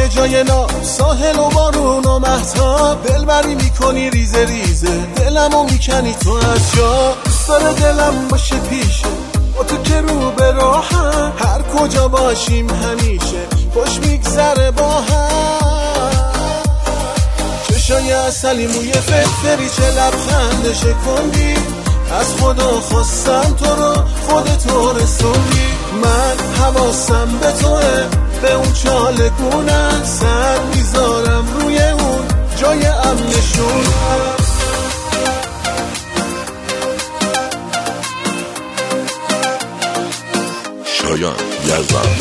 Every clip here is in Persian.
جای ساحل و بارون و مهتاب، دلبری میکنی ریزه ریزه دلمو میکنی تو از جا. دوست داره دلم باشه پیشه با تو که رو به راهم، هر کجا باشیم همیشه خوش میگذره با هم. چشای عسلی موی فرفری چه لبخند شکندی، از خدا خواستم تو رو خودتو رسوندی. من حواسم به توه، به اون چالگونم سر میذارم روی اون جای امنشون. شایان یزدان.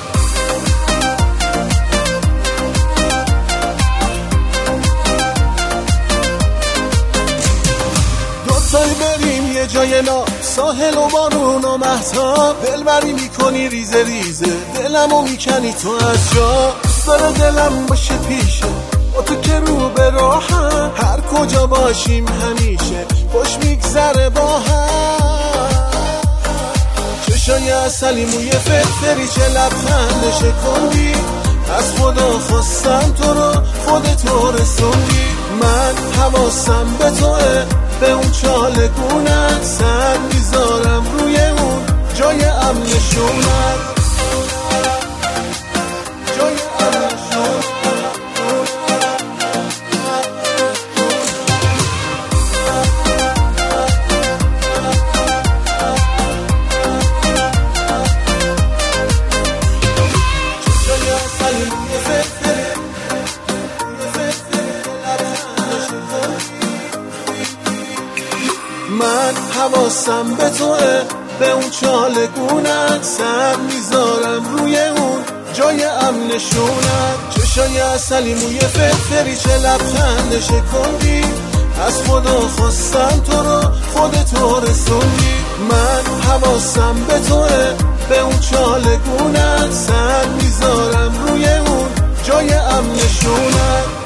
دوتایی بریم یه جای ساحل و بارون و مهتاب، دلبری میکنی ریزه ریزه دلمو میکنی تو از جا. دوست داره دلم باشه پیشه با تو که رو به راهم، هر کجا باشیم همیشه خوش میگذره با هم. چشای عسلی موی فرفری چه لبخند شکندی، از خدا خواستم تو رو خودتو رسوندی. من حواسم به توه، به اون چالگونم سر میذارم روی اون جای امنشونم. جای امنشونم. من حواسم به توه، به اون چالگونت سر میذارم روی اون جای امنشونت. چشای عسلی موی فرفری چه لبخند شکندی، از خدا خواستم تو رو خودتو رسوندی. من حواسم به توه، به اون چالگونت سر میذارم روی اون جای امنشونت.